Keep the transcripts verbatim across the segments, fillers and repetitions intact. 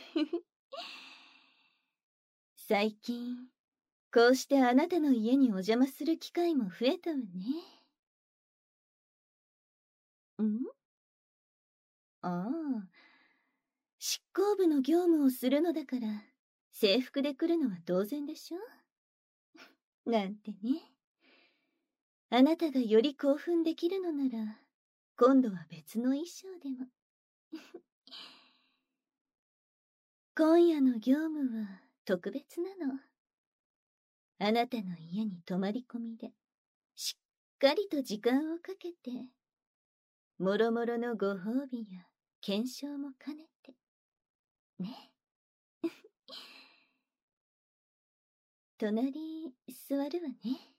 最近、こうしてあなたの家にお邪魔する機会も増えたわね。んああ、執行部の業務をするのだから、制服で来るのは当然でしょなんてね。あなたがより興奮できるのなら、今度は別の衣装でも。今夜の業務は特別なの。あなたの家に泊まり込みで、しっかりと時間をかけて、もろもろのご褒美や検証も兼ねて。ね。隣、座るわね。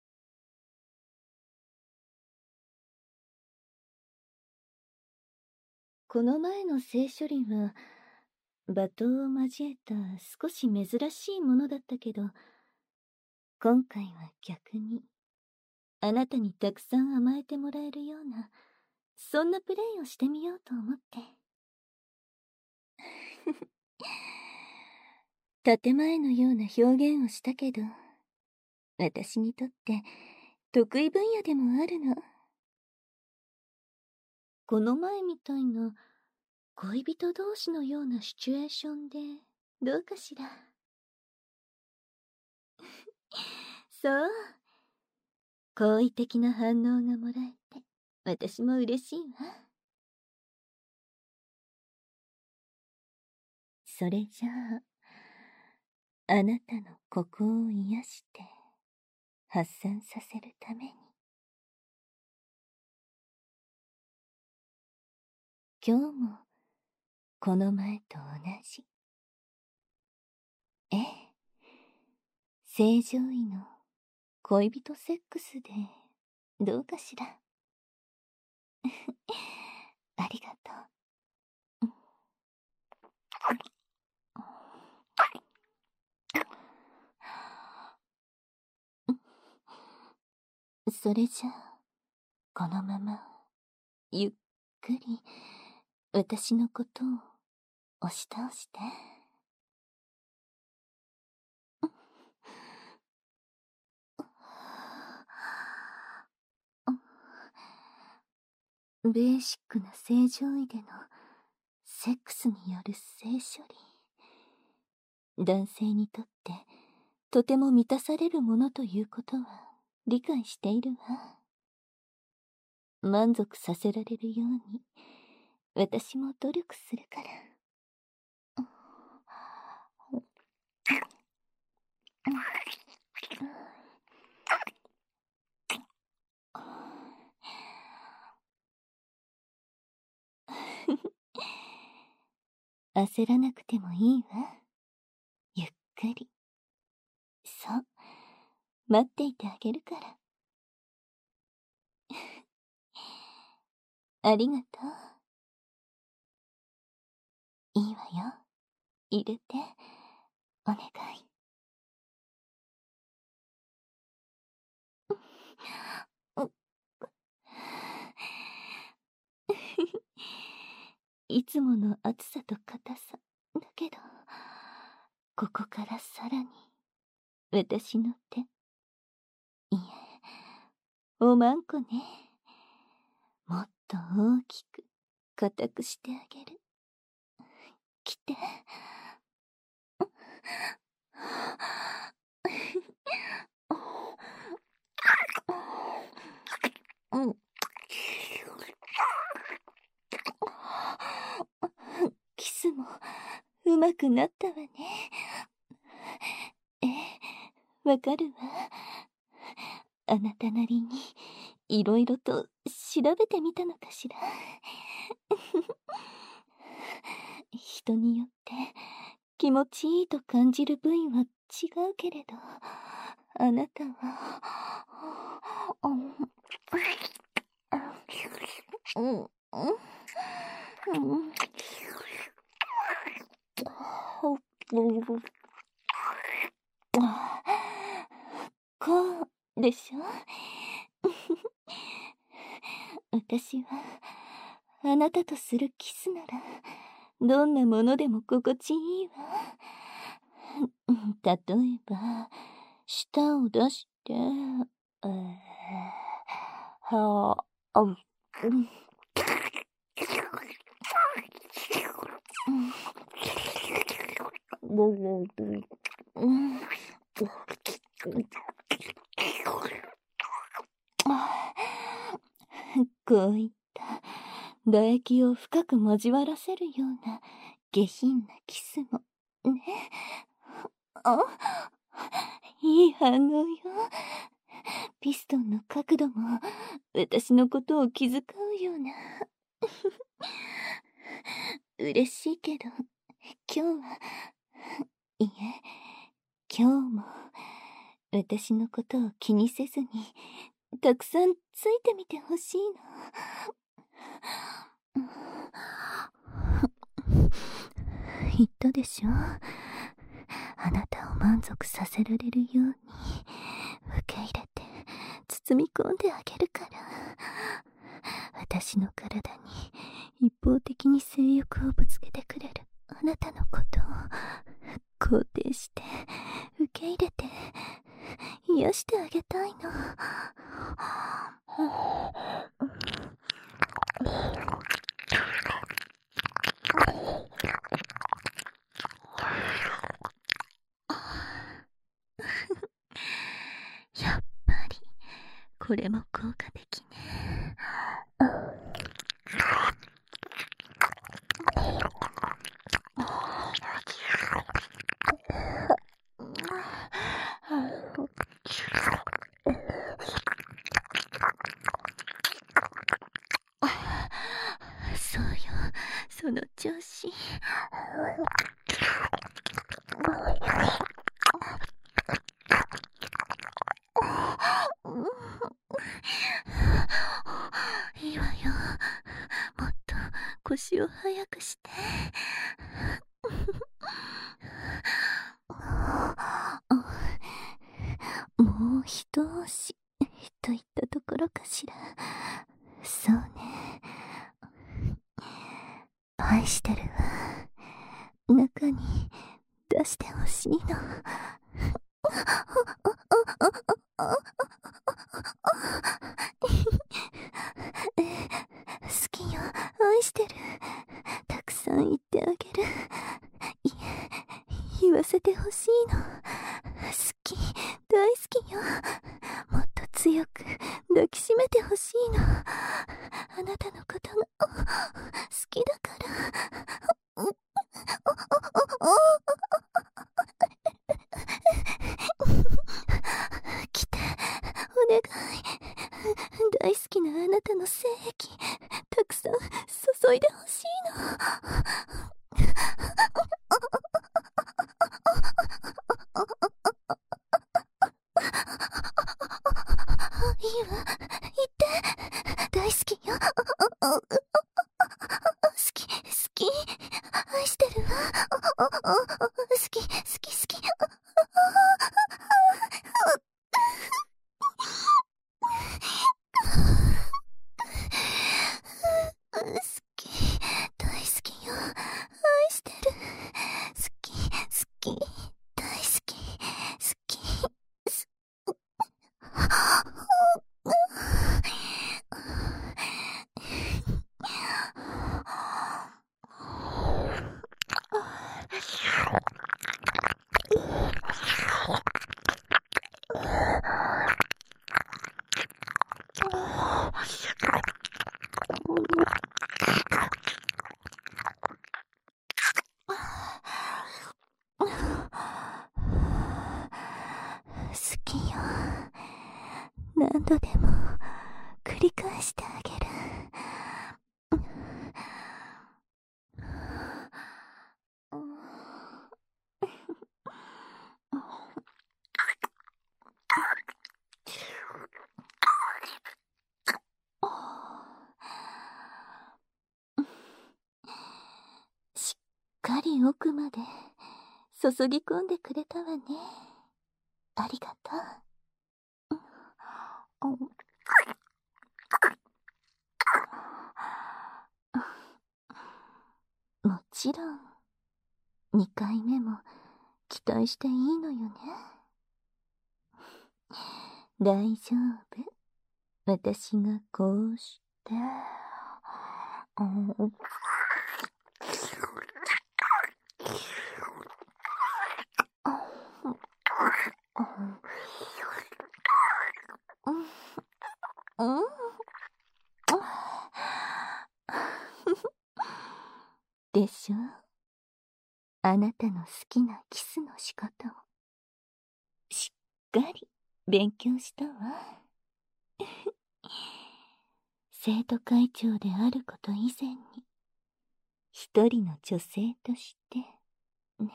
この前の性処理は、罵倒を交えた少し珍しいものだったけど、今回は逆に、あなたにたくさん甘えてもらえるような、そんなプレイをしてみようと思って。建前のような表現をしたけど、私にとって得意分野でもあるの。この前みたいな恋人同士のようなシチュエーションでどうかしら。そう。好意的な反応がもらえて、私も嬉しいわ。それじゃあ、あなたのここを癒して発散させるために、今日もこの前と同じ。ええ、正常位の恋人セックスでどうかしら。ありがとう。それじゃあ、このままゆっくり私のことを押し倒して。ベーシックな正常位でのセックスによる性処理。男性にとってとても満たされるものということは理解しているわ。満足させられるように私も努力するから。焦らなくてもいいわ。ゆっくり。そう、待っていてあげるから。ありがとう。いいわよ。入れて、お願い。いつもの熱さと硬さだけど、ここからさらに私の手、いえ、おまんこね。もっと大きく硬くしてあげる。来て。うん。キスもうまくなったわね。ええ、わかるわ。あなたなりにいろいろと調べてみたのかしら。人によって気持ちいいと感じる部位は違うけれど、あなたは、うん、うん、こうでしょ。私はあなたとするキスならどんなものでも心地いいわ。例えば、舌を出して、えー、はあ、うん、こういった唾液を深く交わらせるような下品なキスもね。あ、いい反応よ。ピストンの角度も私のことを気遣うような。嬉しいけど、今日は、いえ、今日も私のことを気にせずにたくさんついてみてほしいの。言ったでしょ。あなたを満足させられるように受け入れて包み込んであげるから。私の体に一方的に性欲をぶつけてくれるあなたのことを肯定して受け入れて癒してあげたいの。やっぱりこれも効果的ね。そうよ、その調子。いいわよ。もっと腰を早くして。もう一押しといったところかしら。そうね。愛してるわ。中に出してほしいの。好きよ、愛してる。たくさん言ってあげる。いえ、言わせてほしいの。好き、大好きよ。もっと強く抱きしめてほしいの。あなたのことが好きだから。来て、お願い。大好きなあなたの精液たくさん注いでほしいの。いいわ、言って大好きよ。好き好き愛してるわ。好き好き好き。好き、大好きよ。愛してる。好き、好き、大好き、好き。す好きよ。何度でも繰り返してあげる。しっかり奥まで注ぎ込んでくれたわね。ありがとう。 もちろん、にかいめも期待していいのよね。大丈夫。私がこうして、うん、うん、うんでしょ。あなたの好きなキスの仕方をしっかり勉強したわ。生徒会長であること以前に一人の女性としてね。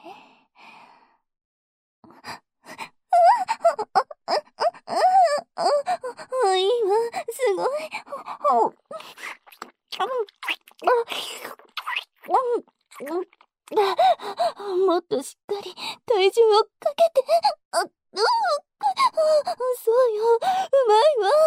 いいわ、すごい。もっとしっかり体重をかけて。あ、うそうよ、うまいわ。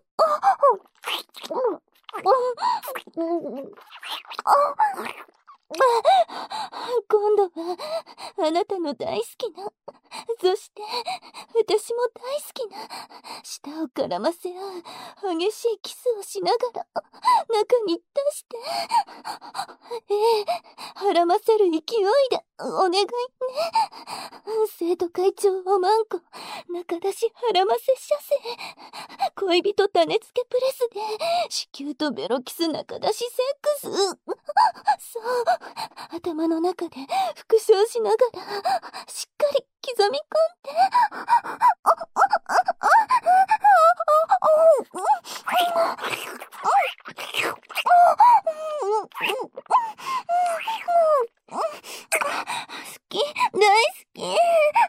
今度はあなたの大好きな、そして私も大好きな舌を絡ませ合う激しいキスをしながら中に出して、ええ、絡ませる勢いでお願いね。生徒会長おまんこ中出し絡ませ射精、恋人種付けプレスで子宮とベロキス中出しセックス。そう、頭の中で復唱しながらしっかり刻み込んで。好き、大好き。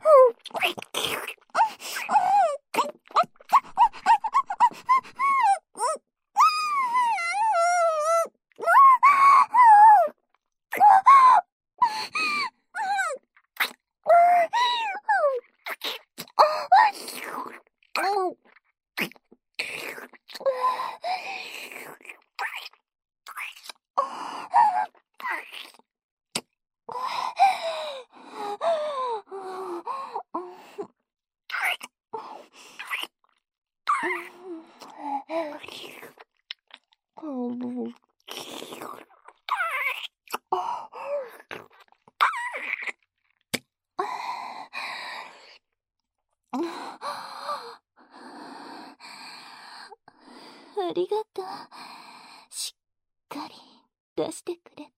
ありがとう。しっかり出してくれて。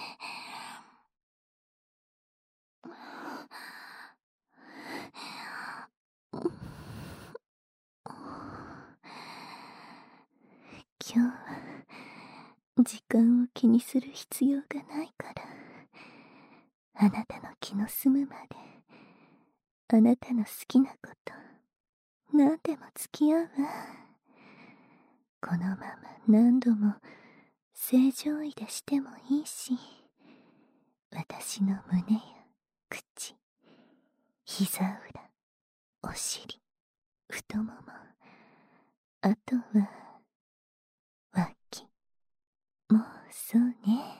今日は時間を気にする必要がないから、あなたの気の済むまであなたの好きなこと何でも付き合うわ。このまま何度も正常位でしてもいいし、私の胸や口、膝裏、お尻、太もも、あとは脇もうそうね。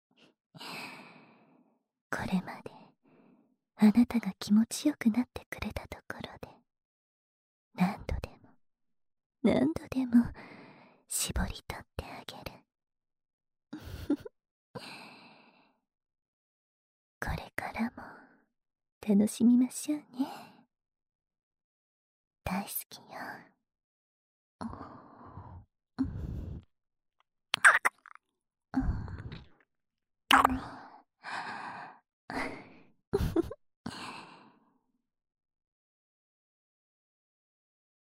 これまであなたが気持ちよくなってくれたところで何度でも何度でも絞り取ってあげる。これからも楽しみましょうね。大好きよ。